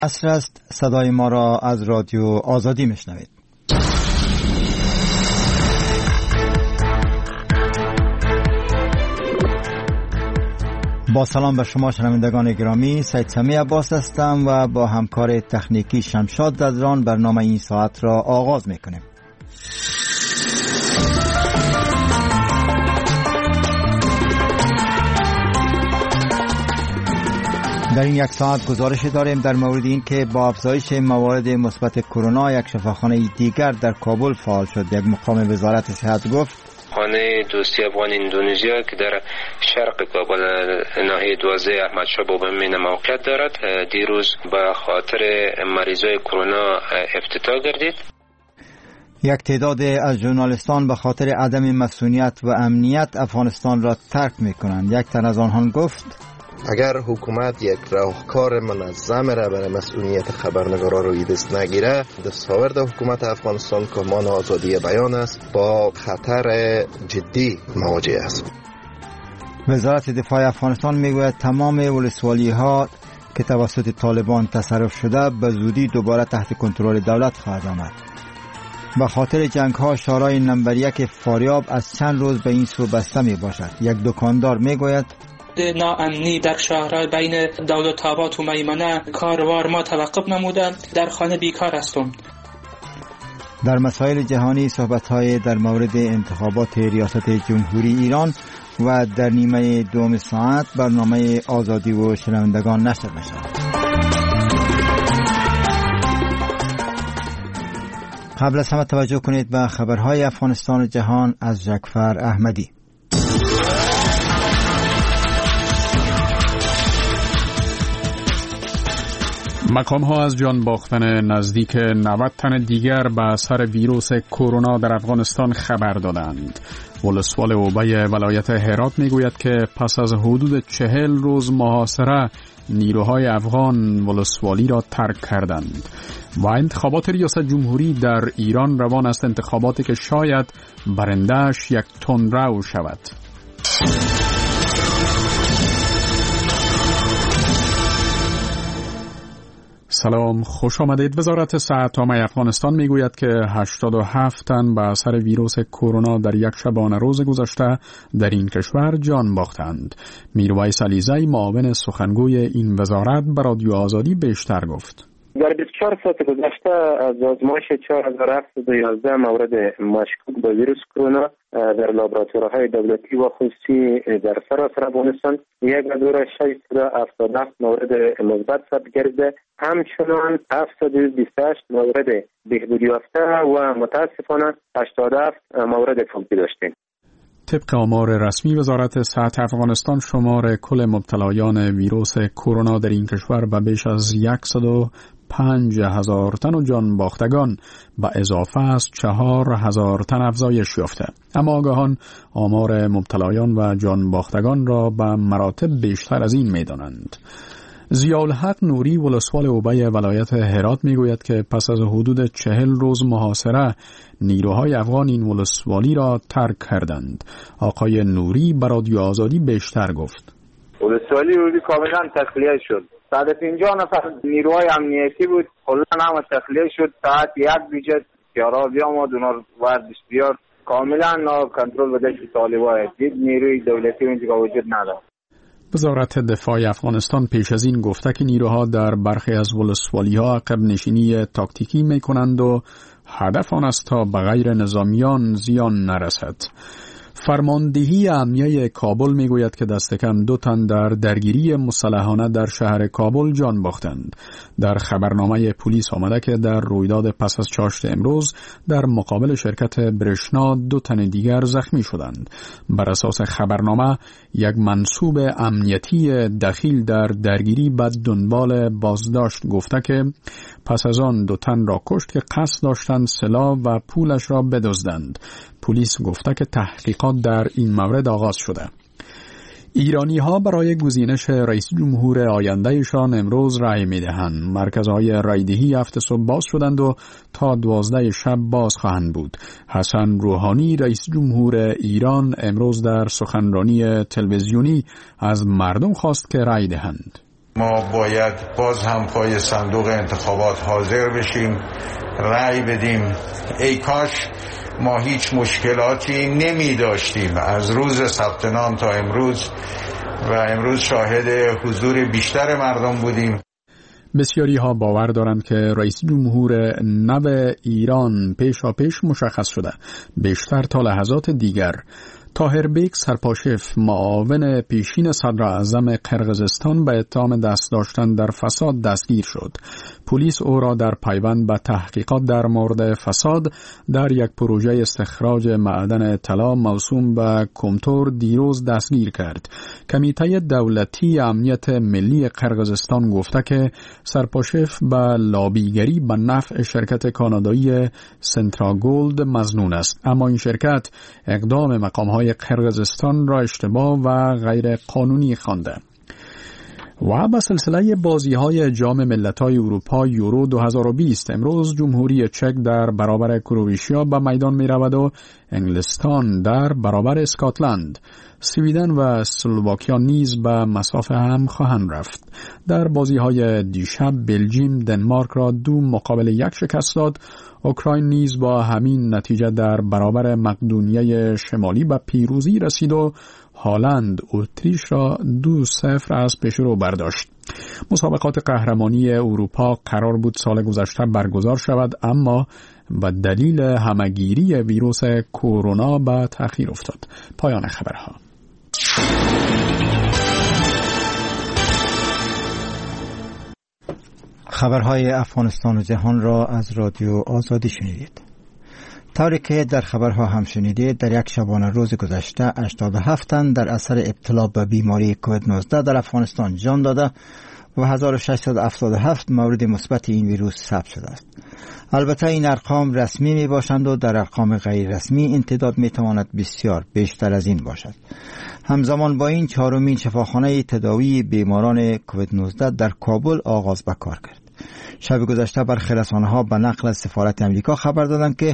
عصر است. صدای ما را از رادیو آزادی میشنوید. با سلام به شما شنوندگان گرامی، سید سمی عباس هستم و با همکار تکنیکی شمشاد ددران برنامه این ساعت را آغاز میکنیم. در این یک ساعت گزارش داریم در مورد این که با افزایش موارد مثبت کرونا یک شفاخانه دیگر در کابل فعال شد. یک مقام وزارت صحت گفت خانه دوستی افغان اندونزیا که در شرق کابل ناحیه 12 احمد شاه بابامین موقعیت دارد دیروز به خاطر مریضای کرونا افتتاح گردید. یک تعداد از ژورنالیستان به خاطر عدم مسئولیت و امنیت افغانستان را ترک می‌کنند. یک تن از آنها گفت اگر حکومت یک راهکار منظم را برای مسئولیت خبرنگاران روی دست نگیره، دستاورد حکومت افغانستان که مان آزادی بیان است با خطر جدی مواجه است. وزارت دفاع افغانستان میگوید تمام ولسوالی‌ها که توسط طالبان تصرف شده به زودی دوباره تحت کنترل دولت خواهد آمد. به خاطر جنگ‌ها شورای نمبر 1 فاریاب از چند روز به این سو بسته می باشد. یک دکاندار میگوید ناامنی در شهرهای بین دولت‌آباد و میمنه کاروار ما توقف نموده، در خانه بیکار هستم. در مسائل جهانی صحبت‌های در مورد انتخابات ریاست جمهوری ایران و در نیمه دوم ساعت برنامه آزادی و شنوندگان نشر می‌شود. قبل از همه توجه کنید به خبرهای افغانستان و جهان از جعفر احمدی. مقام‌ها از جان باختن نزدیک 90 تن دیگر به اثر ویروس کرونا در افغانستان خبر دادند. ولسوال اوبه ولایت هرات میگوید که پس از حدود 40 روز محاصره نیروهای افغان ولسوالی را ترک کردند. و انتخابات ریاست جمهوری در ایران روان است، انتخاباتی که شاید برنده‌اش یک تندرو شود. سلام، خوش آمدید. وزارت صحت عامه افغانستان میگوید که 87 تن به اثر ویروس کرونا در یک شبانه روز گذشته در این کشور جان باختند. میرویس علیزی معاون سخنگوی این وزارت به رادیو آزادی بیشتر گفت. در 24 ساعت گذشته از آزمایش 4711 مورد مشکوک به ویروس کرونا در لابراتوارهای دولتی و خصوصی در سراسر افغانستان 1677 مورد مثبت ثبت گردیده، همچنان 728 مورد بهبودی یافته و متاسفانه 87 مورد فوتی داشتیم. طبق آمار رسمی وزارت صحت افغانستان شمار کل مبتلایان ویروس کرونا در این کشور به بیش از 105,000 تن و جان باختگان به اضافه از 4,000 تن افزایش یافته. اما آگاهان آمار مبتلایان و جان باختگان را به مراتب بیشتر از این می‌دانند. ضیاءالحق نوری ولسوال اوبه ولایت هرات میگوید که پس از حدود 40 روز محاصره نیروهای افغان این ولسوالی را ترک کردند. آقای نوری به رادیو آزادی بیشتر گفت. ولسوالی روزی کاملا تخلیه شد. 150 نفر نیروهای امنیتی بود، کلا هم تخلیه شد. ساعت 1 بیجت پیارا بیامد اونها وردش بیار، کاملا کنترل بده که طالبان دید نیروی دولتی اونجا وجود نداشت. وزارت دفاع افغانستان پیش از این گفته که نیروها در برخی از ولسوالی‌ها عقب نشینی تاکتیکی می‌کنند و هدف آن است تا به غیر نظامیان زیان نرسد. فرماندهی امنیه کابل میگوید که دست کم 2 تن در درگیری مسلحانه در شهر کابل جان باختند. در خبرنامه پلیس آمده که در رویداد پس از چاشت امروز در مقابل شرکت برشنا 2 تن دیگر زخمی شدند. بر اساس خبرنامه یک منصوب امنیتی دخیل در درگیری بعد دنبال بازداشت گفته که پس از آن 2 تن را کشت که قصد داشتند سلاح و پولش را بدزدند. پلیس گفته که تحقیقات در این مورد آغاز شده. ایرانی ها برای گزینش رئیس جمهور آیندهشان امروز رای می دهند. مرکزهای رایدهی هفته صبح باز شدند و تا 12 شب باز خواهند بود. حسن روحانی رئیس جمهور ایران امروز در سخنرانی تلویزیونی از مردم خواست که رای دهند. ما باید باز هم پای صندوق انتخابات حاضر بشیم، رأی بدیم. ای کاش ما هیچ مشکلاتی نمی داشتیم از روز ثبت نام تا امروز و امروز شاهد حضور بیشتر مردم بودیم. بسیاری ها باور دارند که رئیس جمهور نو ایران پیشاپیش مشخص شده. بیشتر تا لحظات دیگر طاهر بیگ سرپاشف معاون پیشین صدر اعظم قرقیزستان به اتهام دست داشتن در فساد دستگیر شد. پلیس او را در پیوند به تحقیقات در مورد فساد در یک پروژه استخراج معدن طلا موسوم به کمتور دیروز دستگیر کرد. کمیته دولتی امنیت ملی قرقیزستان گفته که سرپاشف به لابیگری به نفع شرکت کانادایی سنتراگولد مظنون است، اما این شرکت اقدام مقام‌های قرقیزستان را اشتباه و غیر قانونی خوانده. و به سلسله بازی‌های جام ملت‌های اروپا یورو 2020 امروز جمهوری چک در برابر کرواتیا به میدان می‌رود و انگلستان در برابر اسکاتلند. سویدن و اسلواکیا نیز به مسافه هم خواهند رفت. در بازی‌های دیشب بلژیم دنمارک را 2-1 شکست داد. اوکراین نیز با همین نتیجه در برابر مقدونیه شمالی به پیروزی رسید و هالند اتریش را 2-0 از پیشرو برداشت. مسابقات قهرمانی اروپا قرار بود سال گذشته برگزار شود، اما به دلیل همه‌گیری ویروس کرونا به تأخیر افتاد. پایان خبرها. خبرهای افغانستان و جهان را از رادیو آزادی شنیدید. طوری که در خبرها هم شنیدید، در یک شبانه روز گذشته 87 تن در اثر ابتلا به بیماری کووید 19 در افغانستان جان داده و 1677 مورد مثبت این ویروس ثبت شده است. البته این ارقام رسمی می باشند و در ارقام غیر رسمی این تعداد می تواند بسیار بیشتر از این باشد. همزمان با این 4مین شفاخانه تداوی بیماران کووید 19 در کابل آغاز به کار کرد. شب گذشته برخی رسانه‌ها به نقل از سفارت امریکا خبر دادند که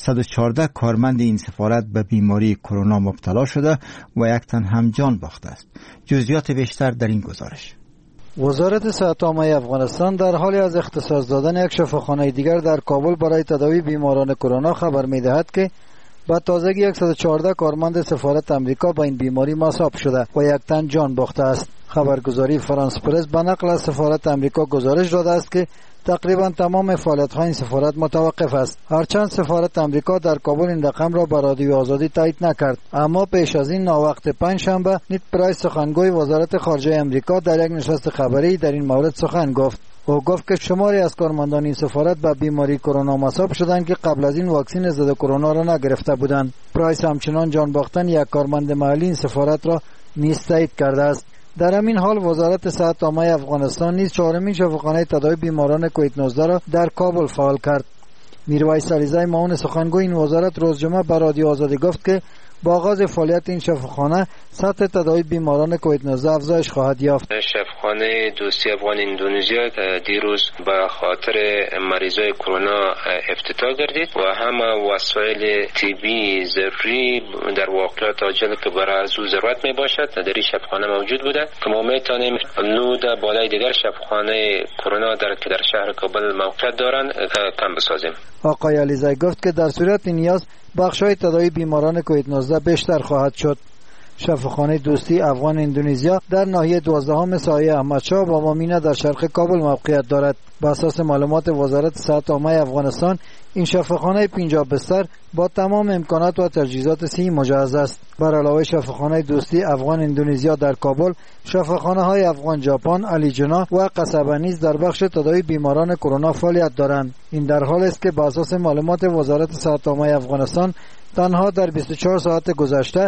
114 کارمند این سفارت به بیماری کرونا مبتلا شده و 1 تن هم جان باخته است. جزئیات بیشتر در این گزارش. وزارت صحت عامه افغانستان در حالی از اختصاص دادن یک شفاخانه دیگر در کابل برای تداوی بیماران کرونا خبر می‌دهد که با تازگی 114 کارمند سفارت امریکا با این بیماری مصاب شده و 1 تن جان باخته است. خبرگزاری فرانس پرس به نقل از سفارت امریکا گزارش داده است که تقریبا تمام فعالیت‌های این سفارت متوقف است. هرچند سفارت امریکا در کابل این رقم را به رادیو آزادی تایید نکرد، اما پیش از این ناوقت پنجشنبه نیت پرایس سخنگوی وزارت خارجه امریکا در یک نشست خبری در این مورد سخن گفت. او گفت که شماری از کارمندان این سفارت به بیماری کرونا مصاب شدند که قبل از این واکسن ضد کرونا را نگرفته بودند. پرایس همچنان جان باختن یک کارمند محلی این سفارت را نیز تایید کرده است. در همین حال وزارت صحت عامه افغانستان نیز 4مین شفاخانه تداوی بیماران کووید 19 را در کابل فعال کرد. میرویس علیزی معاون سخنگوی این وزارت روز جمعه به رادیو آزادی گفت که با آغاز فعالیت این شفاخانه سطح تداوی بیماران کووید 19 افزایش خواهد یافت. شفاخانه دوستی افغان اندونزیا دیروز به خاطر مریضای کرونا افتتاح گردید و همه وسایل طبی ضروری در واقعات عاجل که برای از او ضرورت می باشد در این شفاخانه موجود بوده که ما میتونیم نود بالای دیگر شفاخانه کرونا که در شهر کابل موقعیت دارند کم بسازیم. آقای علیزی گفت که در صورت نیاز بخش‌های تداوی بیماران کووید 19 بیشتر خواهد شد. شفاخانه دوستی افغان اندونزیا در ناحیه 12 سایه احمدشاه و مامینه در شرق کابل موقعیت دارد. بر اساس معلومات وزارت صحت عامه افغانستان این شفاخانه 50 بستر با تمام امکانات و تجهیزات صحی مجهز است. بر علاوه شفاخانه دوستی افغان اندونزیا در کابل، شفاخانه‌های افغان ژاپن، علی جنا و قصبه نیز در بخش تداوی بیماران کرونا فعالیت دارند. این در حالی است که بر اساس معلومات وزارت صحت عامه افغانستان تنها در 24 ساعت گذشته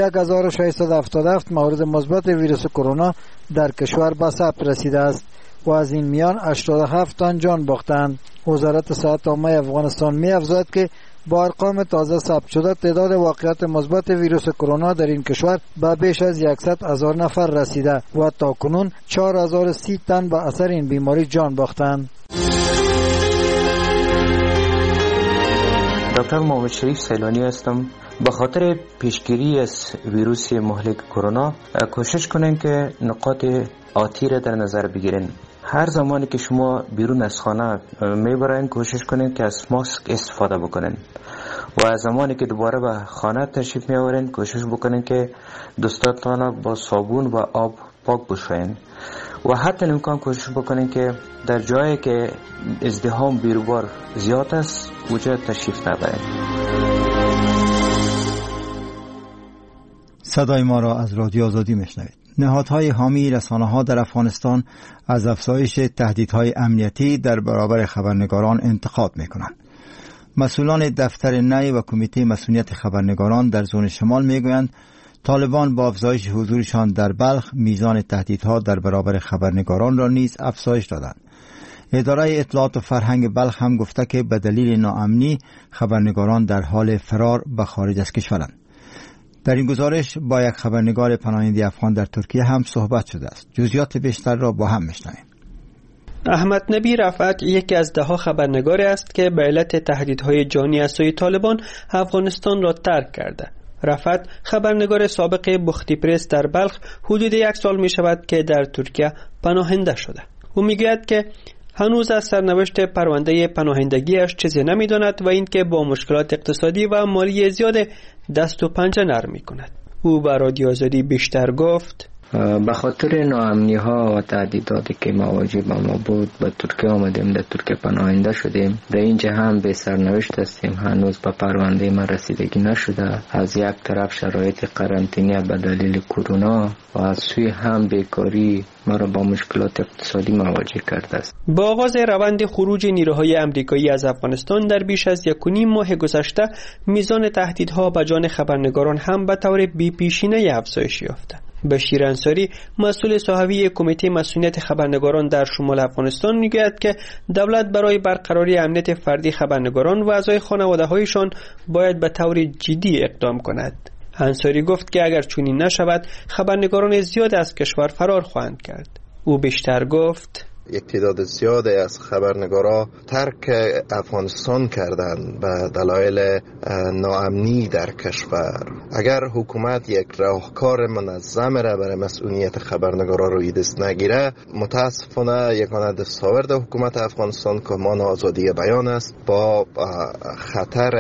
1677 مورد مثبت ویروس کرونا در کشور به ثبت رسیده است و از این میان 87 تن جان باختند. وزارت صحت عامه افغانستان می‌افزاید که با ارقام تازه ثبت شده تعداد واقعات مثبت ویروس کرونا در این کشور به بیش از 100,000 نفر رسیده و تاکنون 4030 تن به اثر این بیماری جان باختند. دکتر محمد شریف سیلانی هستم. به خاطر پیشگیری از ویروس مهلک کرونا کوشش کنین که نقاط آتی را در نظر بگیرین. هر زمانی که شما بیرون از خانه میبرین کوشش کنین که از ماسک استفاده بکنین و زمانی که دوباره به خانه تشریف میآورین کوشش بکنین که دستاتان با صابون و آب پاک بشوین و حتی امکان کوشش بکنین که در جایی که ازدحام بیروبار زیاد است اونجا تشریف نبرین. صدای ما را از رادیو آزادی میشنوید. نهادهای حامی رسانه‌ها در افغانستان از افزایش تهدیدهای امنیتی در برابر خبرنگاران انتقاد میکنند. مسئولان دفتر نی و کمیته مسئولیت خبرنگاران در زون شمال میگویند طالبان با افزایش حضورشان در بلخ میزان تهدیدها در برابر خبرنگاران را نیز افزایش دادند. اداره اطلاعات و فرهنگ بلخ هم گفته که به دلیل ناامنی خبرنگاران در حال فرار به خارج از کشورند. در این گزارش با یک خبرنگار پناهنده افغان در ترکیه هم صحبت شده است. جزئیات بیشتر را با هم میشنویم. احمد نبی رفعت یکی از 10 خبرنگاری است که به علت تهدیدهای جانی از سوی طالبان افغانستان را ترک کرده. رفعت خبرنگار سابق بختی پرس در بلخ حدود 1 سال می شود که در ترکیه پناهنده شده. او میگوید که هنوز از سرنوشت پرونده پناهندگیش چیزی نمیداند و اینکه با مشکلات اقتصادی و مالی زیاد دست و پنجه نرم میکند. او به رادیو آزادی بیشتر گفت به خاطر ناامنی ها و تهدیداتی که مواجه با ما بود به ترکیه آمدیم، در ترکیه پناهنده شدیم. در اینجا هم به سرنوشت هستیم، هنوز به پرونده ما رسیدگی نشده. از یک طرف شرایط قرنطینه به دلیل کرونا و از سوی هم بیکاری ما را با مشکلات اقتصادی مواجه کرده است. با آغاز روند خروج نیروهای آمریکایی از افغانستان در بیش از 1.5 ماه گذشته میزان تهدیدها به جان خبرنگاران هم به طور بی‌پیشینه افزایش یافته. بشیر انصاری مسئول صحوی کمیته مسئولیت خبرنگاران در شمال افغانستان میگوید که دولت برای برقراری امنیت فردی خبرنگاران و اعضای خانواده‌هایشان باید به طور جدی اقدام کند. انصاری گفت که اگر چنین نشود خبرنگاران زیاد از کشور فرار خواهند کرد. او بیشتر گفت یک تعداد زیادی از خبرنگارا ترک افغانستان کردند به دلایل ناامنی در کشور. اگر حکومت یک راهکار منظم را برای مسئولیت خبرنگارا روی دست نگیره، متاسفانه یگانه دستاورد حکومت افغانستان که مان آزادی بیان است با خطر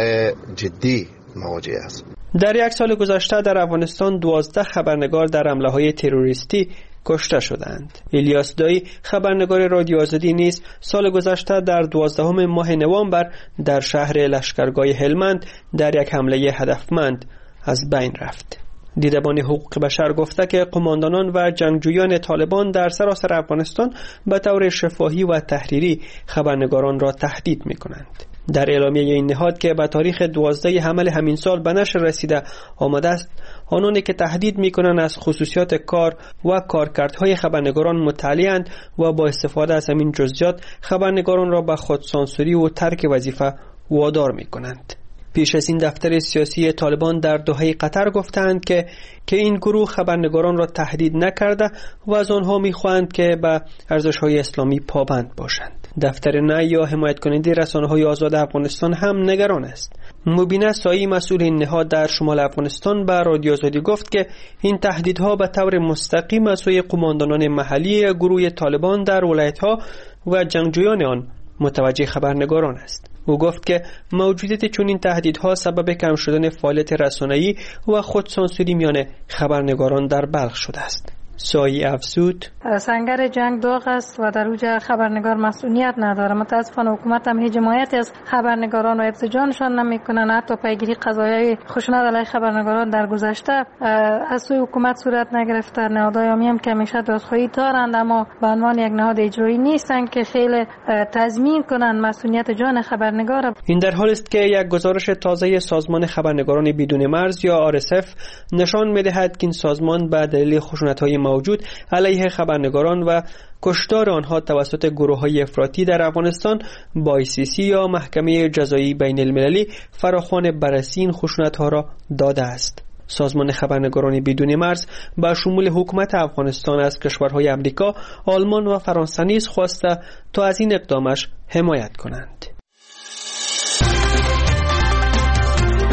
جدی مواجه است. در 1 سال گذشته در افغانستان 12 خبرنگار در حمله‌های تروریستی کشته شدند. الیاس دایی خبرنگار رادیو آزادی نیز سال گذشته در 12 ماه نوامبر در شهر لشکرگاه هلمند در یک حمله هدفمند از بین رفت. دیدبان حقوق بشر گفته که قماندانان و جنگجویان طالبان در سراسر افغانستان به طور شفاهی و تحریری خبرنگاران را تهدید می‌کنند. در اعلامیه این نهاد که به تاریخ 12 حمل همین سال به نشر رسیده آمده است، آنانی که تهدید می‌کنند از خصوصیات کار و کارکردهای خبرنگاران مطلع‌اند و با استفاده از همین جزئیات خبرنگاران را به خودسانسوری و ترک وظیفه وادار می‌کنند. پیش از این دفتر سیاسی طالبان در دوحه قطر گفتند که این گروه خبرنگاران را تهدید نکرده و از آنها می‌خواهند که به ارزش‌های اسلامی پابند باشند. دفتر نی یا حمایت کننده رسانه‌های آزاد افغانستان هم نگران است. مبینه سایی مسئول این نهاد در شمال افغانستان به رادیو آزادی گفت که این تهدیدها به طور مستقیم از سوی قماندانان محلی گروه طالبان در ولایت‌ها و جنگجویان آن متوجه خبرنگاران است. او گفت که موجودیت چنین تهدیدها سبب کم شدن فعالیت رسانه‌ای و خودسانسوری میان خبرنگاران در بلخ شده است. سایی افزود سنگر جنگ داغ است و در اوج خبرنگار مسئولیت نداره. متاسفانه حکومت هم هیچ حمایتی از خبرنگاران و حفظ جانشان نمیکنن. حتی پیگیری قضایای خشونت علیه خبرنگاران در گذشته از سوی حکومت صورت نگرفته. نهادهای حامی هم که همیشه دادخواهی دارند اما به عنوان یک نهاد اجرایی نیستند که خیلی تضمین کنند مسئولیت جان خبرنگار. این در حالی است که یک گزارش تازه سازمان خبرنگاران بدون مرز یا RSF نشان می‌دهد که این سازمان به دلیل خشونت‌های موجود علیه خبرنگاران و کشتار آنها توسط گروه‌های افراطی در افغانستان با ICC یا محکمه جزایی بین المللی فراخوان بررسی این خشونت‌ها را داده است. سازمان خبرنگاران بدون مرز با شمول حکومت افغانستان از کشورهای آمریکا، آلمان و فرانسه نیز خواسته تا از این اقدامش حمایت کنند.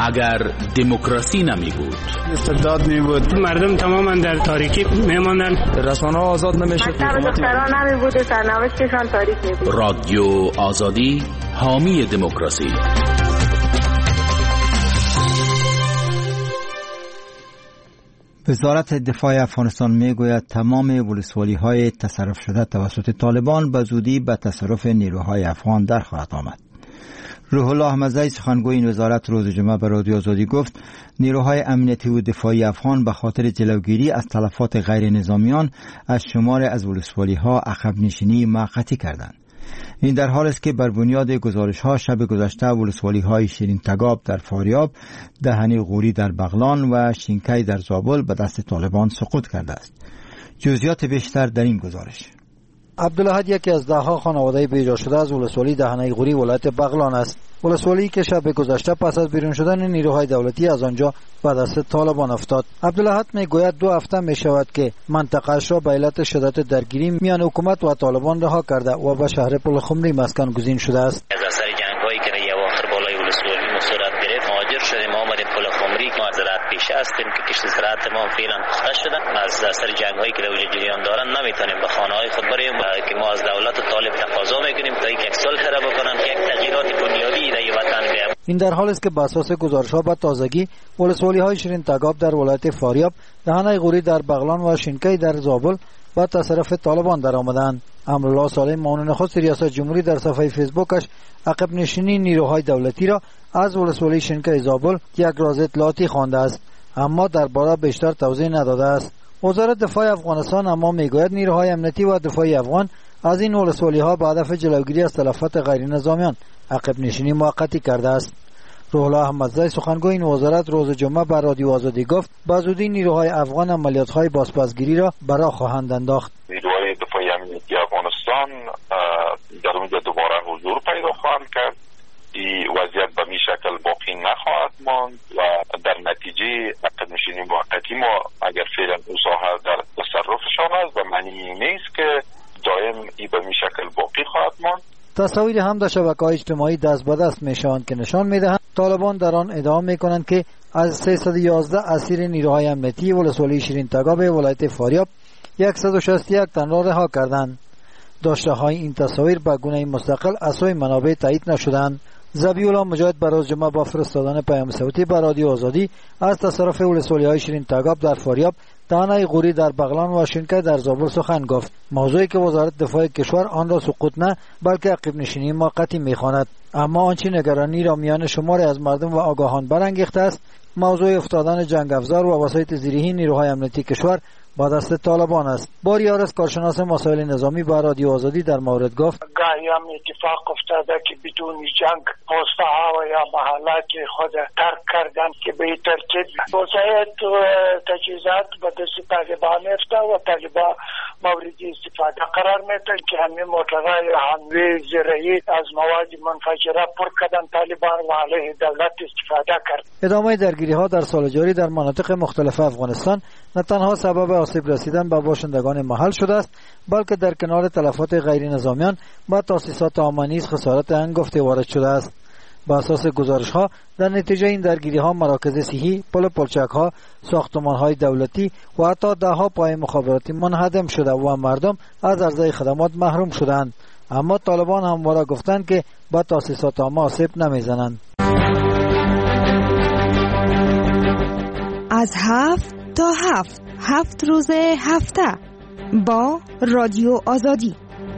اگر دموکراسی نمی بود، استبداد می بود، مردم تماما در تاریکی میماندن، رسانه‌ها آزاد نمیشد، دختران نمی بود، سرنوشتشان تاریک می بود. رادیو آزادی حامی دموکراسی. وزارت دفاع افغانستان میگوید تمام ولسوالی‌های تصرف شده توسط طالبان به زودی به تصرف نیروهای افغان در خواهد آمد. روح الله احمدزی سخنگوی این وزارت روز جمعه به رادیو آزادی گفت نیروهای امنیتی و دفاعی افغان به خاطر جلوگیری از تلفات غیر نظامیان از شمار از ولسوالی‌ها عقب نشینی موقتی کردند. این در حال است که بر بنیاد گزارش‌ها شب گذشته ولسوالی‌های شیرین تگاب در فاریاب، دهنی غوری در بغلان و شینکی در زابل به دست طالبان سقوط کرده است. جزئیات بیشتر در این گزارش. عبدالاحد یکی از ده‌ها خانواده بیجا شده از ولسوالی دهنه غوری ولایت بغلان است. ولسوالی که شب گذشته پس از بیرون شدن نیروهای دولتی از آنجا به دست طالبان افتاد. عبدالاحد میگوید 2 هفته می شود که منطقه‌اش را به علت شدت درگیری میان حکومت و طالبان رها کرده و به شهر پلخمری مسکن گزین شده است. از اثر جنگ‌هایی که در اواخر بالای ولسوالی صورت گرفت مهاجر شدیم، آمدیم پلخمری که ما زراعت پیشه هستیم که کشت زراعت ما فعلا پخته شده. از اثر جنگ‌هایی که در اونجا جریان دارن نمیتونیم به خانه‌های خود بریم که ما از دولت و طالب تقاضا میکنیم تا یک صلح را بکنن که یک تغییرات بنیادی در وطن بیاید. این در حالی است که بر اساس گزارش‌ها به تازگی ولسوالی‌های شیرین تگاب در ولایت فاریاب، دهنه غوری در بغلان و شینکی در زابل به تصرف طالبان درآمدند. امرالله سالم معاون نخست ریاست جمهوری در صفحه فیسبوکش عقب نشینی نیروهای دولتی را از ولسوالی شینکی زابل یک راز اطلاعاتی خوانده است، اما درباره بیشتر توضیح نداده است. وزارت دفاع افغانستان اما میگوید نیروهای امنیتی و دفاعی افغان از این ولسوالی‌ها به هدف جلوگیری از تلفات غیر نظامیان عقب نشینی موقتی کرده است. روح الله احمدزی سخنگوی این وزارت روز جمعه بر رادیو آزادی گفت به زودی نیروهای افغان عملیات‌های بازپسگیری را برا خواهند انداخت. نیروهای دفاعی امنیتی افغانستان در اونجا دوباره حضور پیدا خواهند کرد. این وضعیت به می شکل باقی نخواهد ماند و در نتیجه عقب نشینی موقتی ما اگر فعلا اون ساحه در تصرفشان است و معنی نیست که دائم این به می شکل باقی خواهد ماند. تصاویر هم در شبکه‌های اجتماعی دست به دست میشوند که نشان میدهند طالبان در آن ادعا میکنند که از 311 اسیر نیروهای امنیتی ولسوالی شیرین تگاب ولایت فاریاب 161 تن را رها کردند. داشته‌های این تصاویر به گونه مستقل از سوی منابع تایید نشدند. ذبیح‌الله مجاهد بر روز جمعه با فرستادن پیام صوتی به رادیو آزادی از تصرف ولسوالی‌های شیرین تگاب در فاریاب، دهنه غوری در بغلان و شینکی در زابل سخن گفت، موضوعی که وزارت دفاع کشور آن را سقوط نه بلکه عقب نشینی موقتی می‌خواند. اما آنچه نگرانی را میان شماری از مردم و آگاهان برانگیخته است موضوع افتادن جنگ افزار و وسایط زیرهی نیروهای امنیتی کشور با دست طالبان است. باریارس کارشناس مسائل نظامی با رادیو آزادی در مورد گفت گاهی هم اتفاق افتاده که بدون جنگ پوسته ها و یا محلات خود ترک کردن که به این ترتیب وسایط و تجهیزات به دست طالبان افته و طالبان مورد استفاده قرار میتن که همین موترهای حمله زرعی از مواد منفجره پر کردن طالبان و علیه دولت استفاده کرد. ادامه درگیری ها در سال جاری در مناطق مختلف افغانستان نه تنها سبب آسیب رسیدن به باشندگان محل شده است، بلکه در کنار تلفات غیر نظامیان به تاسیسات عامه نیز خسارت هنگفته وارد شده است. با اساس گزارش ها در نتیجه این درگیری ها مراکز صحی، پلچک ها، ساختمان های دولتی و حتی دهها پای مخابراتی منهدم شده و مردم از عرضه خدمات محروم شدند. اما طالبان همواره گفتند که به تاسیسات عامه آسیب نمیزنند. از 7 تا 7 روز هفته با رادیو آزادی.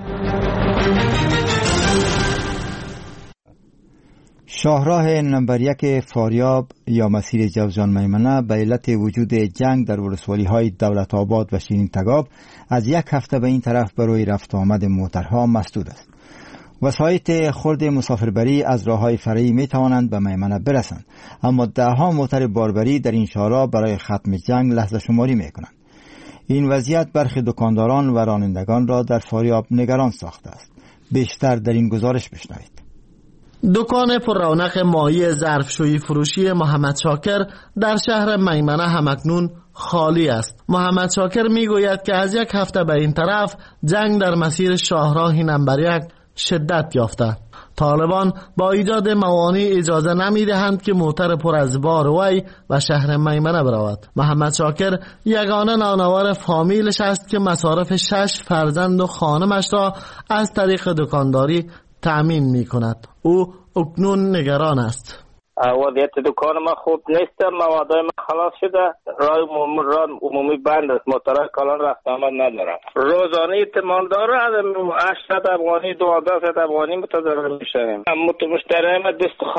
شاهراه نمبر 1 فاریاب یا مسیر جوزجان میمنه به علت وجود جنگ در ولسوالی‌های دولت آباد و شیرین تگاب از 1 هفته به این طرف برای رفت آمد موترها مسدود است. وسایط خرد مسافربری از راه‌های فرعی می توانند به میمنه برسند، اما ده‌ها موتر باربری در این شهرها برای ختم جنگ لحظه شماری می کنند. این وضعیت برخی دکانداران و رانندگان را در فاریاب نگران ساخته است. بیشتر در این گزارش بشنوید. دکان پر رونق ماهی ظرفشویی فروشی محمد شاکر در شهر میمنه همکنون خالی است. محمد شاکر میگوید که از 1 هفته به این طرف جنگ در مسیر شاهراه نمبر 1 شدت یافته. طالبان با ایجاد موانع اجازه نمیدهند که موتر پر از بار وی و شهر میمنه برود. محمد شاکر یگانه نانوار فامیلش است که مصارف 6 فرزند و خانمش را از طریق دکانداری تأمین می کند. او اکنون نگران است. وضعیت دکان ما خوب نیست، موادای ما خلاص شده، راه عمومی بند است، موترهای کلان رفت آمد ندارم. روزانه احتمال داره 800 افغانی 1200 افغانی متضرر میشویم. مشتری ما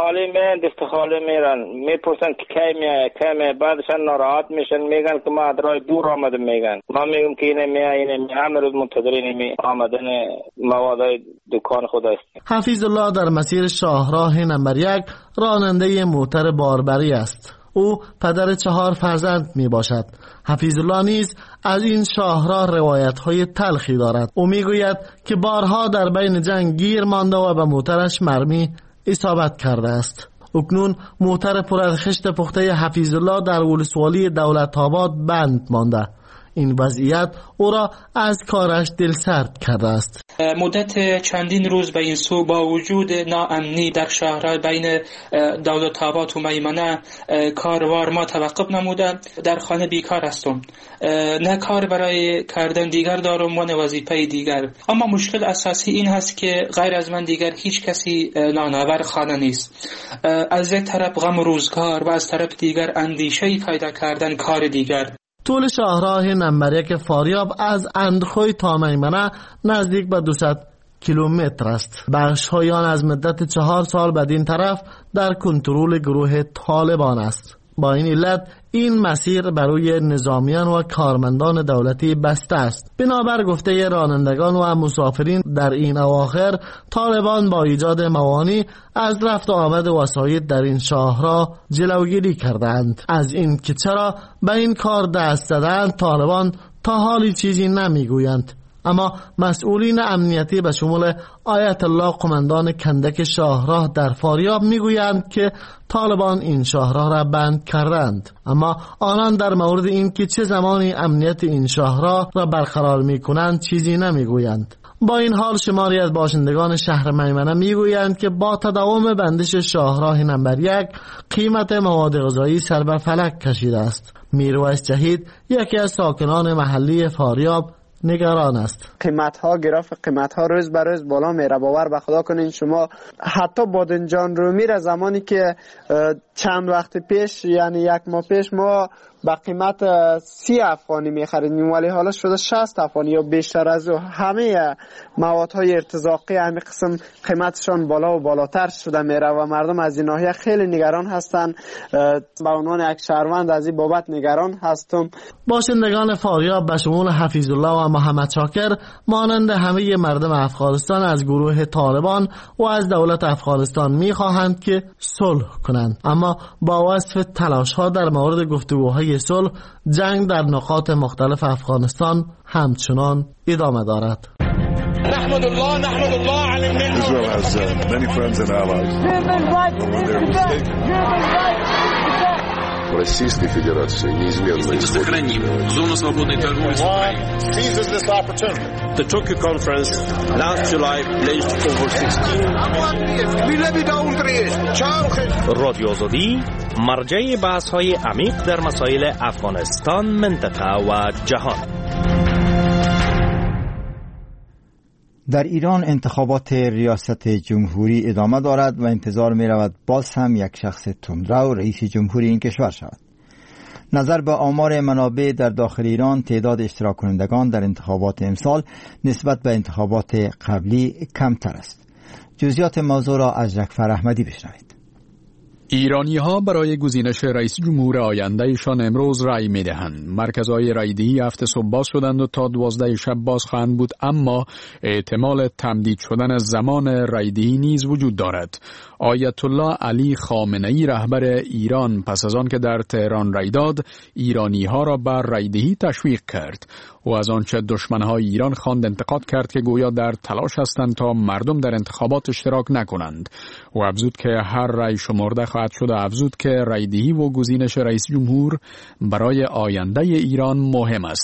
دست خالی میرن، میپرسن که کی میای، بعدشان ناراحت میشن، میگن که ما از راه دور آمده، میگن ما میگم که اینه همه روز منتظر اینه آمدن موادای دکان خود است. حفیظ الله در مسیر شاهراه نمبر 1 راننده موتر باربری است. او پدر 4 فرزند می باشد. حفیظ الله نیز از این شاهراه روایت‌های تلخی دارد. او می گوید که بارها در بین جنگ گیر مانده و به موترش مرمی اصابت کرده است. اکنون موتر پر از خشت پخته حفیظ الله در ولسوالی دولت‌آباد بند مانده. این وضعیت او را از کارش دلسرد کرده است. مدت چندین روز به این سو با وجود ناامنی در شهرهای بین دولت‌آباد و میمنه کاروار ما توقف نموده. در خانه بیکار هستم، نه کار برای کردن دیگر دارم و نه وظیفه دیگر. اما مشکل اساسی این هست که غیر از من دیگر هیچ کسی نانآور خانه نیست. از یک طرف غم روزگار و از طرف دیگر اندیشه پیدا کردن کار دیگر. طول شاهراه نمبر 1 فاریاب از اندخوی تا میمنه نزدیک به 200 کیلومتر است. بخش‌های آن از مدت 4 سال بدین طرف در کنترل گروه طالبان است. با این علت این مسیر برای نظامیان و کارمندان دولتی بسته است. بنابر گفته رانندگان و مسافرین در این اواخر طالبان با ایجاد موانع از رفت و آمد وسایط در این شاهراه جلوگیری کردند. از این که چرا به این کار دست زدند طالبان تا حالی چیزی نمیگویند. اما مسئولین امنیتی به شمول آیت الله قماندان کندک شاهراه در فاریاب میگویند که طالبان این شاهراه را بند کردند، اما آنان در مورد این که چه زمانی امنیت این شاهراه را برقرار میکنند چیزی نمیگویند. با این حال شماری از باشندگان شهر میمنه میگویند که با تداوم بندش شاهراه نمبر 1 قیمت مواد غذایی سر به فلک کشیده است. میرویس جهید یکی از ساکنان محلی فاریاب نگران است. گراف قیمت ها روز به روز بالا میره. باور به خدا کنین شما حتی بادنجان رو میره زمانی که چند وقت پیش یعنی 1 ماه پیش ما با قیمت 30 افغانی میخریدیم ولی حالا شده 60 افغانی یا بیشتر از او. همه موادهای ارتزاقی همین قسم قیمتشان بالا و بالاتر شده میره و مردم از این ناحیه خیلی نگران هستند. به عنوان یک شهروند از این بابت نگران هستم. باشندگان فاریاب به شمول حفیظ الله و محمد شاکر مانند همه مردم افغانستان از گروه طالبان و از دولت افغانستان میخواهند که صلح کنند، اما با وصف تلاش ها در مورد گفتگوهای صلح جنگ در نقاط مختلف افغانستان همچنان ادامه دارد. نحمد الله على النعمة. Israel has many friends and allies. Российской Федерации неизменно сохраним зону свободной торговли с Украиной. Seizes this opportunity. The Tokyo conference last July pledged over 16 رادیو آزادی مرجع بحث‌های عمیق در مسائل افغانستان، منطقه و جهان. در ایران انتخابات ریاست جمهوری ادامه دارد و انتظار می رود باز هم یک شخص تندرو رئیس جمهوری این کشور شود. نظر به آمار منابع در داخل ایران تعداد اشتراک کنندگان در انتخابات امسال نسبت به انتخابات قبلی کمتر است. جزئیات موضوع را از جعفر احمدی بشنوید. ایرانی‌ها برای گزینش رئیس جمهور آیندهشان امروز رأی می‌دهند. مرکزهای رأی‌دهی هفته صبح باز شدند و تا 12 شب باز خواهند بود، اما احتمال تمدید شدن زمان رأی‌دهی نیز وجود دارد. آیت الله علی خامنه‌ای رهبر ایران پس از آن که در تهران رأی داد، ایرانی‌ها را بر رأی‌دهی تشویق کرد. و از آنچه دشمن‌های ایران خواند انتقاد کرد که گویا در تلاش هستند تا مردم در انتخابات اشتراک نکنند و افزود که هر رأی شمرده خواهد شد و افزود که رأی‌دهی و گزینش رئیس جمهور برای آینده ایران مهم است.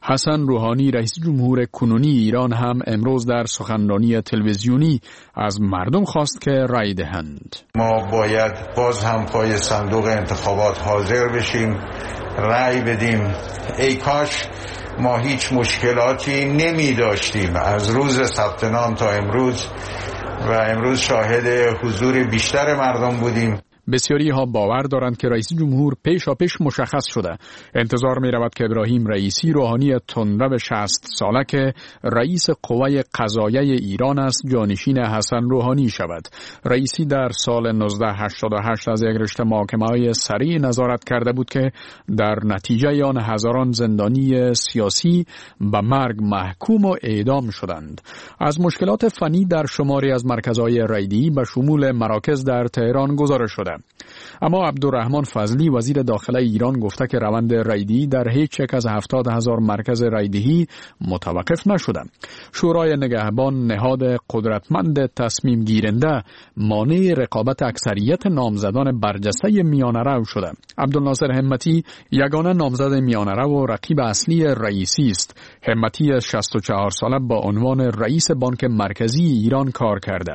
حسن روحانی رئیس جمهور کنونی ایران هم امروز در سخنرانی تلویزیونی از مردم خواست که رای دهند. ما باید باز هم پای صندوق انتخابات حاضر بشیم، رای بدیم. ای کاش ما هیچ مشکلاتی نمی داشتیم از روز ثبت نام تا امروز و امروز شاهد حضور بیشتر مردم بودیم. بسیاری ها باور دارند که رئیس جمهور پیشاپیش مشخص شده. انتظار می رود که ابراهیم رئیسی روحانی تندرو 60 ساله که رئیس قوه قضاییه ایران است جانشین حسن روحانی شود. رئیسی در سال 1988 از یک رشته محاکمه‌های سریع نظارت کرده بود که در نتیجه آن هزاران زندانی سیاسی به مرگ محکوم و اعدام شدند. از مشکلات فنی در شماری از مرکزهای رایدهی به شمول مراکز در تهران گزارش شده. اما عبدالرحمن فضلی وزیر داخله ایران گفته که روند رایدهی در هیچ یک از 70,000 مرکز رایدهی متوقف نشده. شورای نگهبان نهاد قدرتمند تصمیم گیرنده مانع رقابت اکثریت نامزدان برجسته میانه‌رو شده. عبدالناصر همتی یگانه نامزد میانه‌رو و رقیب اصلی رئیسی است. همتی 64 ساله با عنوان رئیس بانک مرکزی ایران کار کرده.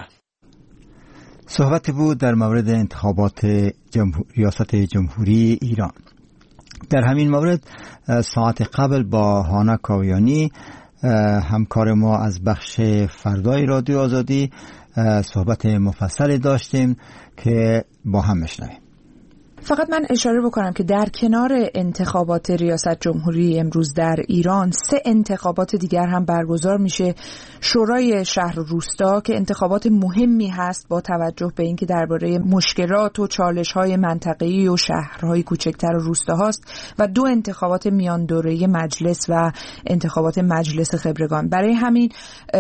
صحبت بود در مورد انتخابات ریاست جمهوری ایران. در همین مورد ساعت قبل با هانا کاویانی همکار ما از بخش فردای رادیو آزادی صحبت مفصلی داشتیم که با هم میشنویم. فقط من اشاره بکنم که در کنار انتخابات ریاست جمهوری امروز در ایران 3 انتخابات دیگر هم برگزار میشه. شورای شهر و روستا که انتخابات مهمی هست با توجه به اینکه درباره مشکلات و چالش‌های منطقه‌ای و شهرهای کوچکتر و روستاهاست و 2 انتخابات میان دوره مجلس و انتخابات مجلس خبرگان. برای همین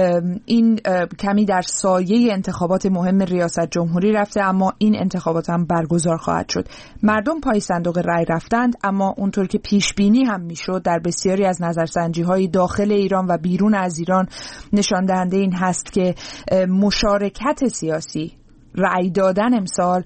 این کمی در سایه انتخابات مهم ریاست جمهوری رفته، اما این انتخابات هم برگزار خواهد شد. مردم پای صندوق رای رفتند، اما اونطور که پیش بینی هم میشد در بسیاری از نظرسنجی‌های داخل ایران و بیرون از ایران نشان دهنده این هست که مشارکت سیاسی، رأی دادن امسال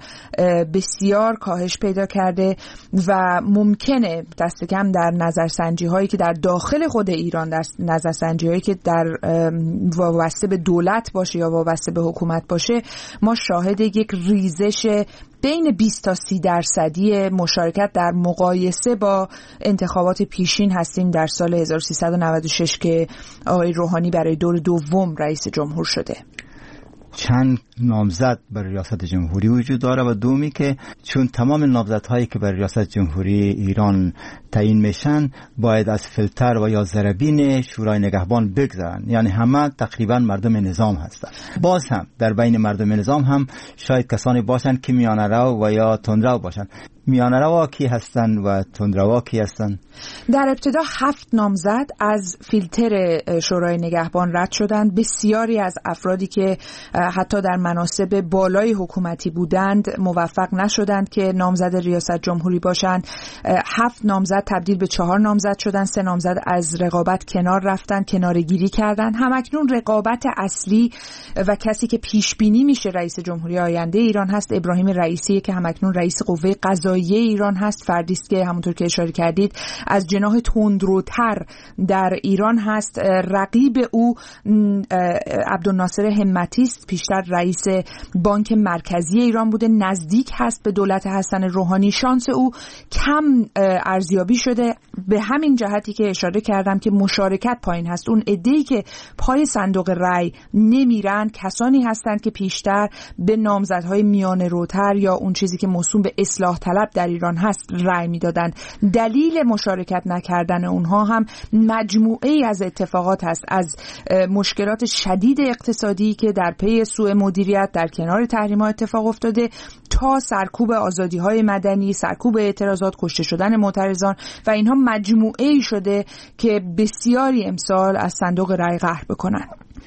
بسیار کاهش پیدا کرده و ممکنه دست کم در نظرسنجی هایی که در داخل خود ایران، در نظرسنجی هایی که در وابسته به دولت باشه یا وابسته به حکومت باشه، ما شاهد یک ریزش بین 20 تا 30% مشارکت در مقایسه با انتخابات پیشین هستیم در سال 1396 که آقای روحانی برای دور دوم رئیس جمهور شده. چند نامزد برای ریاست جمهوری وجود داره و دومی که چون تمام نامزدهایی که برای ریاست جمهوری ایران تعیین میشن باید از فیلتر و یا ضربین شورای نگهبان بگذرن، یعنی همه تقریبا مردم نظام هستند. باز هم در بین مردم نظام هم شاید کسانی باشن که میانه‌رو و یا تندرو باشن. میانه‌رو کی هستن و تندرو کی هستن؟ در ابتدا 7 نامزد از فیلتر شورای نگهبان رد شدند. بسیاری از افرادی که حتی در مناصب بالای حکومتی بودند موفق نشدند که نامزد ریاست جمهوری باشند. 7 نامزد تبدیل به 4 نامزد شدند. 3 نامزد از رقابت کنار رفتند، کناره‌گیری کردند. همکنون رقابت اصلی و کسی که پیش بینی میشه رئیس جمهوری آینده ایران هست ابراهیم رئیسی که همکنون رئیس قوه قضاییه ایران هست. فردی است که همونطور که اشاره کردید از جناح تندروتر در ایران هست. رقیب او عبدالناصر همتی است، پیشتر رئیس بانک مرکزی ایران بوده، نزدیک هست به دولت حسن روحانی. شانس او کم ارزیابی شده به همین جهتی که اشاره کردم که مشارکت پایین هست. اون عده‌ای که پای صندوق رای نمیرن کسانی هستند که پیشتر به نامزدهای میانه روتر یا اون چیزی که موسوم به اصلاح طلب در ایران هست رای میدادند. دلیل مشارکت نکردن اونها هم مجموعه‌ای از اتفاقات هست، از مشکلات شدید اقتصادی که در پی سوء مدیریت در کنار تحریم‌ها اتفاق افتاده تا سرکوب آزادی‌های مدنی، سرکوب اعتراضات، کشته شدن معترضان و اینها مجموعه‌ای شده که بسیاری امسال از صندوق رای قهر بکنن.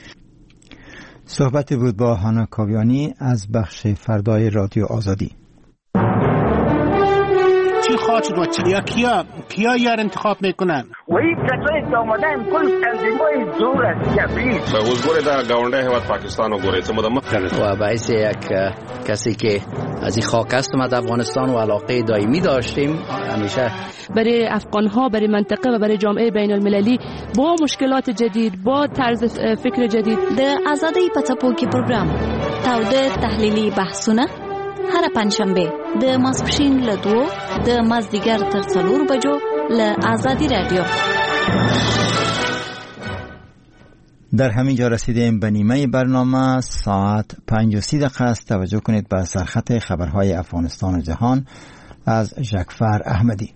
صحبت بود با هانا کاویانی از بخش فردای رادیو آزادی. چی خواهد شد و کیا یار انتخاب میکنن؟ و این کسایی که آمدن کل تنظیمای زور است جبری. حضور در گاونده هیواد پاکستان و گوره و باعث یک کسی که از این خاک است اومد افغانستان و علاقه دائمی داشتیم همیشه برای افغانها، برای منطقه و برای جامعه بین المللی با مشکلات جدید، با طرز فکر جدید. د آزادۍ په څپو کې پروګرام تاوده تحلیلي بحثونه هر پنځشنبه د ماسپښین له 2 د مازدیګر تر 4 بجو له آزادی رادیو. در همین جا رسیدیم به نیمه برنامه. ساعت 5:30 است. توجه کنید به سرخط خبرهای افغانستان و جهان از ژکفر احمدی.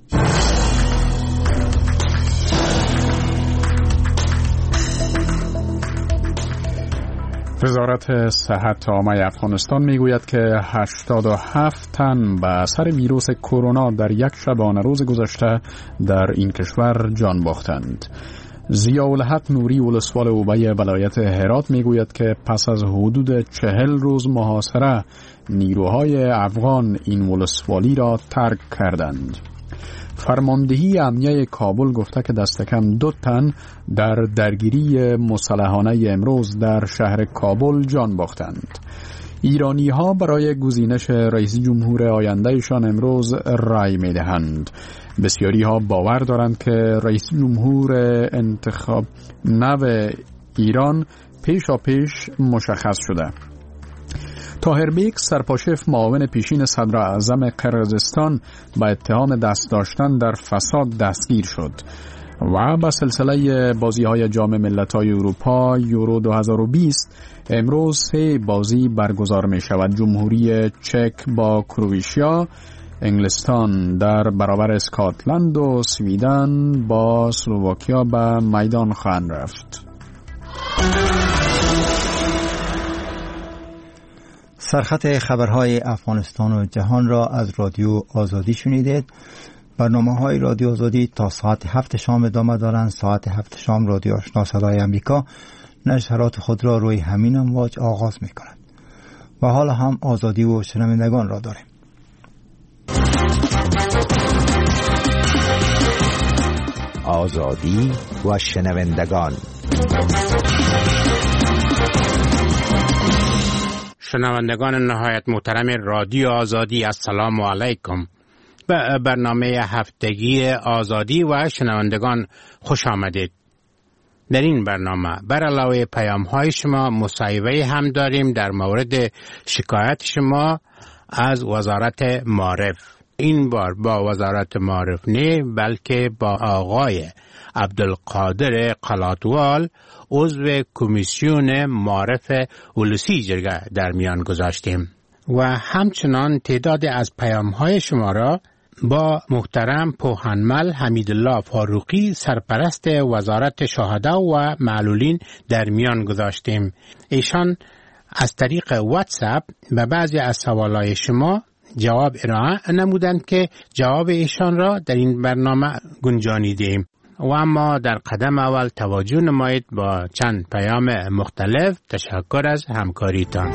وزارت صحت عامه افغانستان میگوید که 87 تن به اثر ویروس کرونا در یک شبانه روز گذشته در این کشور جان باختند. ضیاءالحق نوری ولسوال اوبه ولایت هرات میگوید که پس از حدود 40 روز محاصره نیروهای افغان این ولسوالی را ترک کردند. فرماندهی امنیه کابل گفته که دست کم 2 تن در درگیری مسلحانه امروز در شهر کابل جان باختند. ایرانی ها برای گزینش رئیس جمهور آیندهشان امروز رای می دهند. بسیاری ها باور دارند که رئیس جمهور انتخاب نو ایران پیش مشخص شده. طاهربیک سرپاشف معاون پیشین صدر اعظم قرقیزستان با اتهام دست داشتن در فساد دستگیر شد و با سلسله بازی‌های جام ملت‌های اروپا یورو 2020 امروز 3 بازی برگزار می‌شود. جمهوری چک با کرواتیا، انگلستان در برابر اسکاتلند و سویدن با اسلوواکیا به میدان خواهند رفت. سرخط خبرهای افغانستان و جهان را از رادیو آزادی شنیدید. برنامه‌های رادیو آزادی تا ساعت 7 شام ادامه دارند. ساعت 7 شام رادیو آشنا صدای امریکا نشرات خود را روی همین امواج آغاز می‌کند. و حالا هم آزادی و شنوندگان را داریم. آزادی و شنوندگان. شنوندگان نهایت محترم رادیو آزادی، السلام علیکم. به برنامه هفتگی آزادی و شنوندگان خوش آمدید. در این برنامه بر علاوه پیام های شما مصاحبه هم داریم در مورد شکایت شما از وزارت معارف. این بار با وزارت معارف نه، بلکه با آقای عبدالقادر قلاتوال عضو کمیسیون معارف ولسی جرگه در میان گذاشتیم و همچنان تعداد از پیام‌های شما را با محترم پوهنمل حمیدالله فاروقی سرپرست وزارت شهدا و معلولین در میان گذاشتیم. ایشان از طریق واتساپ به بعضی از سوالای شما جواب ارائه نمودند که جواب ایشان را در این برنامه گنجانیدیم. و اما در قدم اول توجه نمایید با چند پیام مختلف. تشکر از همکاریتان.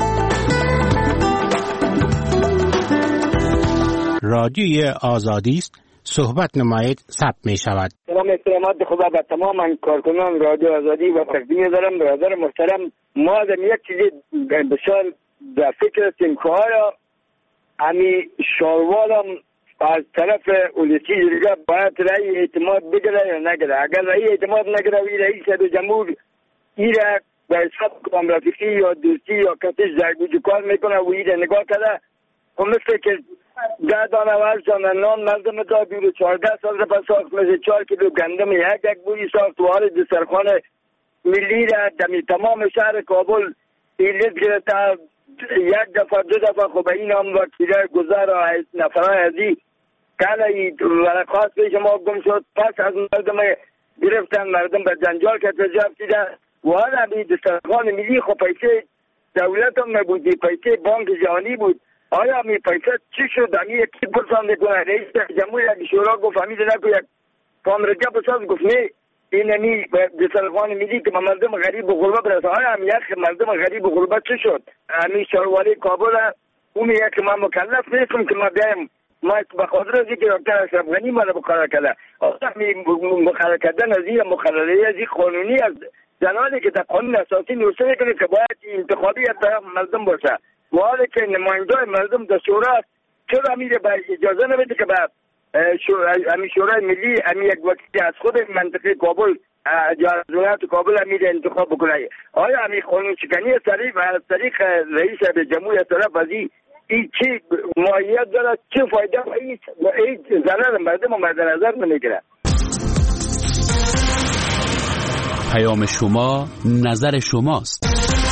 رادیوی آزادی است، صحبت نمایید، ثبت می شود. سلام احترامات خدا به تمام کارکنان رادیو آزادی و تقدیم دارم. برادر محترم، ما در یک چیز بسیار در فکر هستیم که آیا همی شاروالم از طرف ولسی جرگه باید رأی اعتماد بگیره یا نگیره. اگر رأی اعتماد نگیره و رئیس جمهور ایره به حساب کام رفیقی یا دوستی یا کسیش زرگوجی کار میکنه و ایره نگاه کرده و مثل که 10 دانه ورزان نان مردم دا بیرو 14 سال را پس ساخت، مثل 4 کیلو گندم یک بوی ساخت و حال دسترخوان ملی را دمی تمام شهر کابل ایلیت گرفته. 1 دفعه 2 دفعه خب این هم وکیله گذار نفرهای ازی کالا ورقات پیش ما گم شد. پس از مردم گرفتن، مردم به جنجال که تجربه دیدن و حالا بی دسترخوان ملی خب پیسه دولت هم نبودی، پیسه بانک جهانی بود. آیا می پیسه چی شد؟ همی یکی پرسانده کنه رئیس جمهور یک شورا گفت همید نکو یک کامرگه بساز گفت نه این همی دسترخوان ملی که مردم غریب و غربه برسه. آیا همی یک مردم غریب و غربه چی شد؟ همی شهرواری کابل اون یک ما مکلف نیستم که ما بیایم ما بخاطر از اینکه دکتر اشرف غنی ما رو بکار کرده. مخالفت کردن از این مخالفه از این قانونی از زنانی که در قانون اساسی نوشته میکنه که باید انتخابی از طرف مردم باشه و حالی که نماینده مردم در شورا است چرا امیر به اجازه نمیده که به شورای ملی امیر یک وکیل از خود منطقه کابل از ولایت کابل امیر انتخاب بکنه؟ آیا امیر قانون شکنی از طریق رئیس جمهوری از طرف از این چی ماهیت داره، چه فایده و این ضرر مردم و مد نظر نمیگیره؟ پیام شما نظر شماست.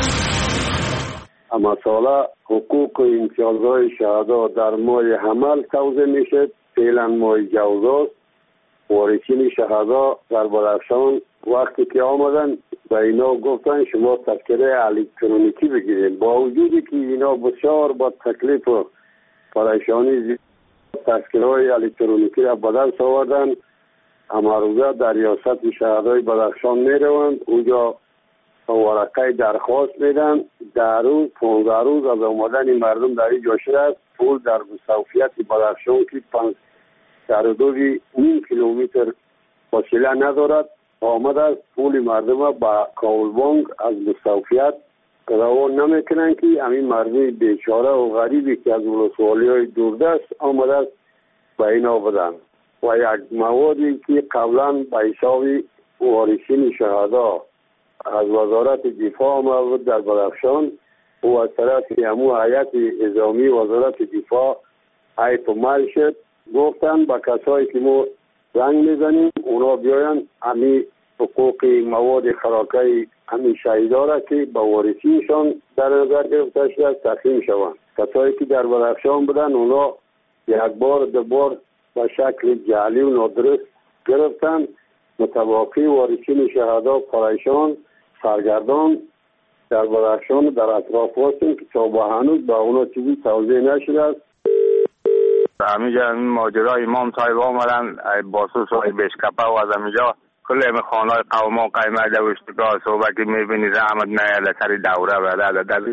مسئله حقوق و امتیازهای شهدا در ماه حمل توضیح میشه. فعلا ماه جوزاست. وارثین شهدا در بدخشان وقتی که آمدن و اینا گفتن شما تذکره الکترونیکی بگیرید، با وجودی که اینا بسیار با تکلیف و پریشانی تذکره های الکترونیکی را به دست آوردن. اما روزه در ریاست شهدای بدخشان میروند، اونجا ورقه درخواست میدن. 10 روز 15 روز از آمدن مردم در این جاشه است. پول در مستوفیت بدخشان که در حدود 0.5 کیلومتر فاصله ندارد آمد است. پول مردم با کاولبانگ از مستوفیت روان نمیکنن که همین مردم بیچاره و غریبی که از ولسوالی های دوردست آمد است به اینا بدن. و یک موادی که قبلا به حساب وارثین شهدا از وزارت دفاع آمد در بدخشان و از طرف همو هیئت نظامی وزارت دفاع حیف مال شد. گفتن با کسایی که ما زنگ میزنیم اونا بیاین همین حقوق مواد خوراکی همین شهیدا را که با وارثینشان در نظر گرفته شده تقسیم شوند. کسایی که در بدخشان بودن اونا یک بار دو بار به شکل جعلی و نادرست گرفتن. متواقی وارثین شهدا پریشان سرگردان در بدخشان در اطراف هستیم که تا به هنوز با اونا چیزی توضیح نشده است. همینجا ماجرای امام صاحب آمدن باسوس های بشکپه و از همینجا کل خانهای قوم ها قیمه دوشتگاه صحبه که میبینید رحمت نیاده سری دوره بده در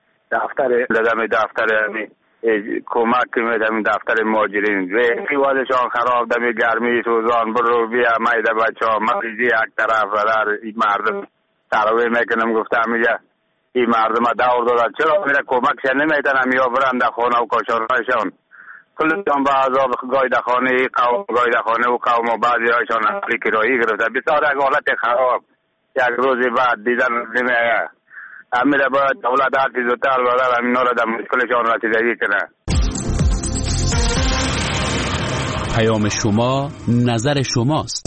دفتر کمک که میدم دفتر ماجرین وی وادشان خراب دمی گرمی سوزان برو بیا میده بچه ها مریضی یک طرف و در این مردم تراوی میکنم گفته همینجا این مردم دور دادن چرا میره کمک شن نمیتن همیا برن در خانه و کاشانهایشان کلشان به عذاب گایده خانه قوم گایده خانه و قوم و بعضی هایشان اصلی کرایی گرفته بسیار یک حالت خراب. یک روزی بعد دیدن نمیه همیره باید دولت هرچی زودتر بدر همین را در مشکلشان رسیدگی کنه. پیام شما نظر شماست.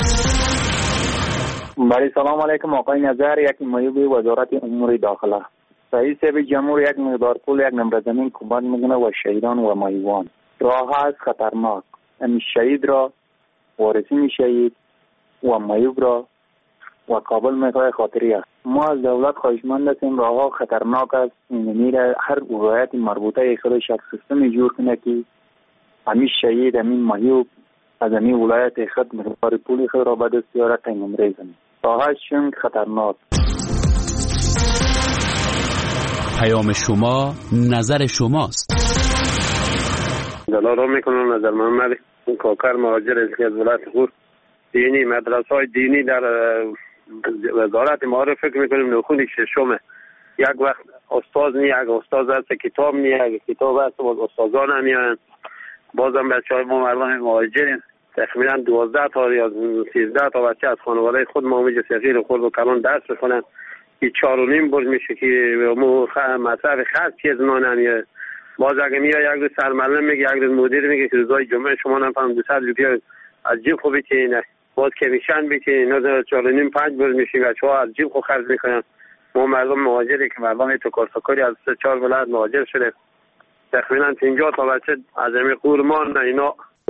بله سلام علیکم آقای نظر. یک معیوب وزارت امور داخله. رئیس جمهور یک مقدار پول یک نمره زمین کمک میکنه و شهیدان و معیوبان. راه هست خطرناک. این شهید را وارثین شهید و معیوب را و کابل میخواه خاطری است. ما از دولت خواهشمند هستیم راه خطرناک است. میره هر ولایت مربوطه خودش یک سیستم جور کنه که همین شهید همین معیوب از همین ولایت خود مقدار پولی خود را به دست بیاره تا نمره زمین. راهش چون خطرناک. پیام شما نظر شماست. دلارا میکنم نظر محمد کاکر مهاجر است که از ولایت خود دینی مدرسه های دینی در وزارت معارف فکر میکنیم نخونی ششمه. یک وقت استاد نی یک استاد هست کتاب نی یک کتاب هست باز استادان نمیان. بازم بچه های ما مردم مهاجرین تقریبا 12 تا یا 13 تا بچه از خانواده خود مامج صغیر خود و کلان درس بخونن که 4.5 برج میشه که مصرف خاص چیز ما نمیاد. باز اگه میاد یک روز سرمعلم میگه یک روز مدیر میگه که روزای جمعه شما نفهم 200 روپیه از جیب خوبی که باز کمیشن بی که اینا 4.5 5 برج میشه بچه ها از جیب خود خرج میکنن. ما مردم مهاجری که مردم تو کارسکاری از 3-4 ولایت مهاجر شده تقریبا 50 تا بچه از همین قورمان اینا.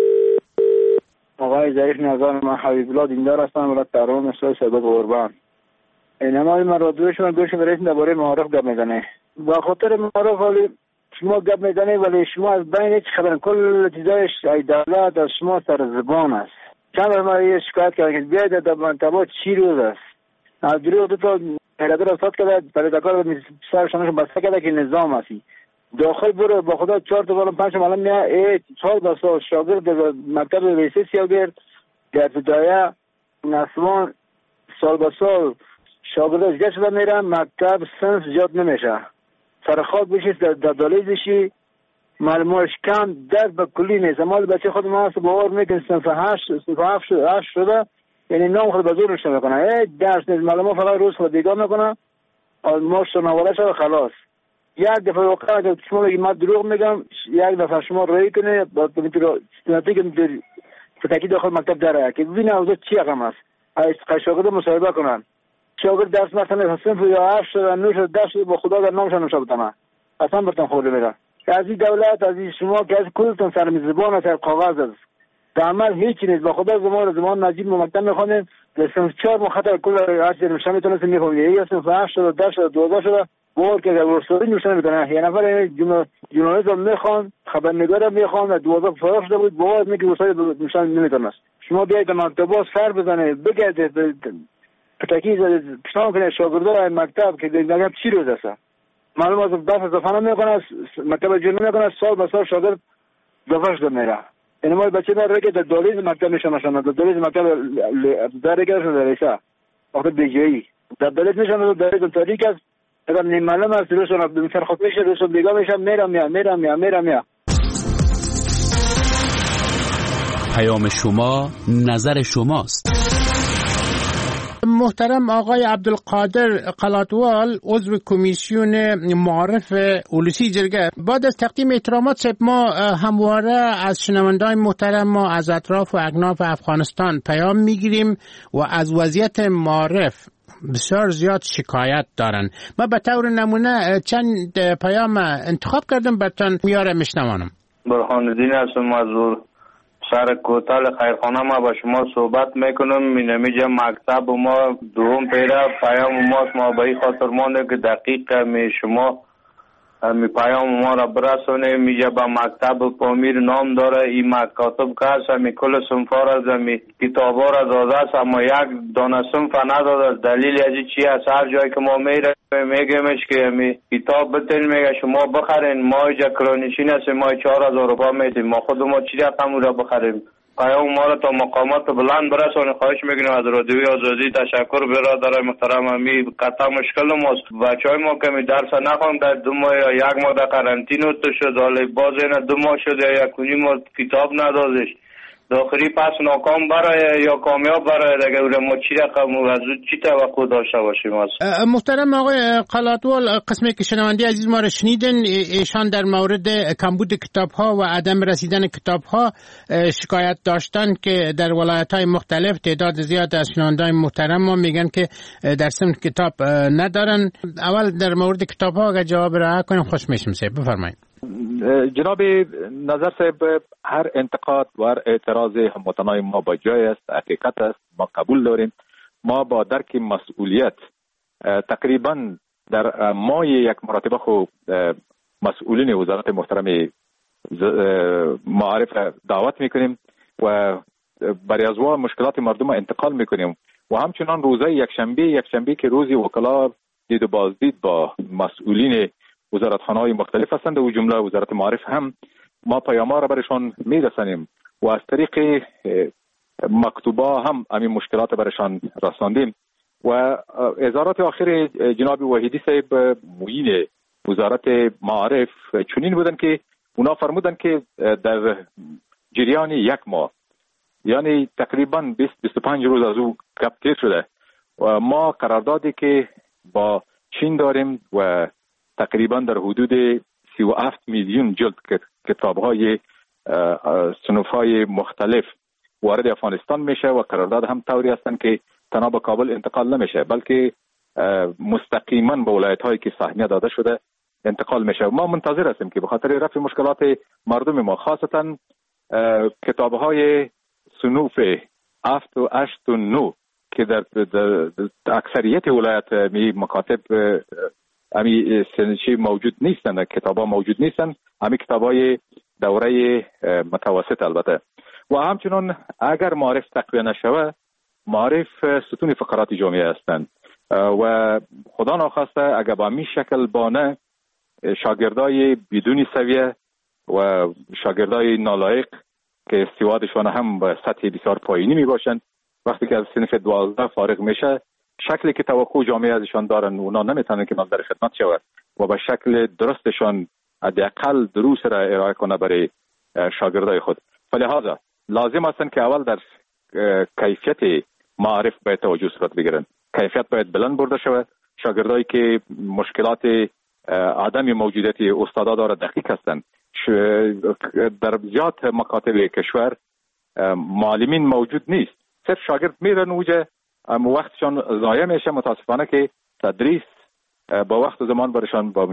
آقای ظریف نظر من حبیب الله دیندار هستم ولایت تهران مسئول سبق قربان. اینما من را دوشون برسیم درباره معارف گپ میزنه. با خاطر معارف ولی شما گپ میزنه ولی شما از بین هیچ خبر کل چیزایش ای دولت از شما سر زبان است. چند ما یه شکایت کردن که بیاید در منطقه چی روز است. از دروغ دو تا هرادر استاد کرده پرداکار سرشانش بسته کرده که نظام هستی. داخل برو با خدا 4 تا بالا 5 معلم میاد 4 تا شاگرد مکتب ریسه سیاگرد در ابتدایه نسوان سال به سال شاگرداش گشت شده میرن، مکتب صنف زیاد نمیشه، سرخاک بشید در دالیزشی معلوماتش کم، درس به کلی نیست. مال بچه خود ما هست باور میکنه صنف 8 شده، یعنی نام خود بزرگش نمیکنه، درس نیست، معلومات فقط روز خود دیگاه میکنه، ماش نواله شده خلاص. یک دفعه واقعا که شما بگید من دروغ میگم، یک دفعه شما رایی کنه با سنتی که فتاکی داخل مکتب داره که ببینه اوضاع چی رقم است، شاگرد مصاحبه کنن، شاگرد درس مثلا صنف یا 8 شده 9 شده 10 شده با خدا در نامشان نشه بتنه اصلا برتن خورده میره. از این دولت از این شما که از کلتون سر زبان و سر کاغذ است، در عمل هیچی نیست. با خدا زمان نجیب مکتب میخوانیم در صنف 4 مخاطر کل هرچی نمیشه میتونستیم میخوانیم، یا صنف 8 شده 10 شده 12 شده بار که در ورسوری نمیشه میکنه. یه نفر جورنالیسم میخوان، خبرنگارم میخوان، 12 فراغ شده بود بار میگه ورسوری نمیشه نمیتونه. شما بیاید مکتبا سر بزنه بگردید پتاکی پیشنهاد کنه شاگردای مکتب که دیگه چی روز است، معلوم است دست زفانه میکنه، مکتب جنوب میکنه، سال به سال شاگرد دفعش دم میره. این ما بچه داره که در دالیز مکتب میشن، در دالیز مکتب داره که در ایسا وقت بیجایی در دالیز میشن، در دالیز تاریک است، اگر نیم معلوم است روشون سرخوت میشه، روشون دیگه میشن، میرم. پیام شما نظر شماست. محترم آقای عبدالقادر قلاتوال، عضو کمیسیون معارف اولوسی جرگه، بعد از تقدیم احترامات صاحب، ما همواره از شنوندگان محترم ما از اطراف و اکناف افغانستان پیام میگیریم و از وضعیت معارف بسیار زیاد شکایت دارن. ما به طور نمونه چند پیام انتخاب کردم براتون میاره میشنوانم. برهان الدین هستم از سر کوتل خیرخانه. ما با شما صحبت میکنم. اینمیجا مکتب ما دوم پیره پیام ماست، ما به این خاطر مانده که دقیق می شما می پیام ما را برسونه. میجا با مکتب پامیر نام داره، این مکاتب که هست می کل صنفار از می کتابا را داده است، اما یک دانه صنف نداده. دلیل از چی است؟ هر جایی که ما میره میگمش که می کتاب بتین، میگه شما بخرین، ما اینجا کرانشین هستیم، ما 4000 روپا میدیم، ما خود ما چی رقم را بخریم؟ پیام ما را تا مقامات بلند برسونه. خواهش میکنیم از رادیوی آزادی. تشکر برادر محترم. امی قطعا مشکل ماست، بچهای ما که می درس نخوان در 2 ماه یا 1 ماه در قرنطینه تو شد، حالا باز این 2 ماه شد یا 1.5 ماه کتاب ندادش، داخلی پس ناکام برای یا کامیاب برای دیگه ما چی رقم و از چی توقع داشته باشیم؟ محترم آقای قلاتوال، قسمی که شنونده عزیز ما را شنیدن، ایشان در مورد کمبود کتاب ها و عدم رسیدن کتاب ها شکایت داشتن که در ولایت های مختلف تعداد زیاد از شنوندگان محترم ما میگن که در صنف کتاب ندارن. اول در مورد کتاب ها اگر جواب را کنیم خوش میشم. بفرمایید. جناب نظر صاحب، هر انتقاد و هر اعتراض هموطنای ما با جای است، حقیقت است، ما قبول داریم. ما با درک مسئولیت تقریبا در ماه 1 مرتبه خود مسئولین وزارت محترم معارف دعوت میکنیم و برای از مشکلات مردم انتقال میکنیم و همچنان روزهای یکشنبه که روزی وکلا دید و بازدید با مسئولین وزارتخانه‌های مختلف هستند و جمله وزارت معارف هم ما پیام‌ها را برشان میرسانیم و از طریق مکتوبا هم همین مشکلات برشان رساندیم. و اظهارات آخر جناب وحیدی صاحب معین وزارت معارف چنین بودن که اونا فرمودن که در جریان 1 ماه، یعنی تقریبا 20-25 روز از او گپ تیر شده و ما قراردادی که با چین داریم و تقریبا در حدود 37 میلیون جلد کتاب‌های صنف‌های مختلف وارد افغانستان میشه و قرارداد هم طوری هستند که تنها به کابل انتقال نمیشه بلکه مستقیما به ولایت‌هایی که سهمیه داده شده انتقال میشه. ما منتظر هستیم که به خاطر رفع مشکلات مردم ما، خاصتا کتاب‌های صنوف 7 و 8 و 9 که در اکثریت ولایت مکاتب سنشی موجود نیستن، کتابا موجود نیستن، همین کتابای دوره متوسط البته. و همچنان اگر معارف تقویه نشوه، معارف ستون فقرات جامعه هستند و خدا ناخواسته اگر با همین شکل بانه شاگردای بدون سویه و شاگردای نالایق که استعدادشان هم به سطح بسیار پایینی می باشند. وقتی که از صنف 12 فارغ میشه، شکلی که توقع جامعه ازشان دارن اونا نمیتونن که در خدمت شود و به شکل درستشان حداقل دروس را ارائه کنه برای شاگردای خود. فلهذا لازم است که اول در کیفیت معارف باید توجه صورت بگیرن. کیفیت باید بلند برده شود. شاگردایی که مشکلات عدم موجودیت استادا داره دقیق هستند. در زیاد مکاتب کشور معلمین موجود نیست، صرف شاگرد میرن اوجه، وقتشان ضایع میشه. متاسفانه که تدریس با وقت و زمان برشان با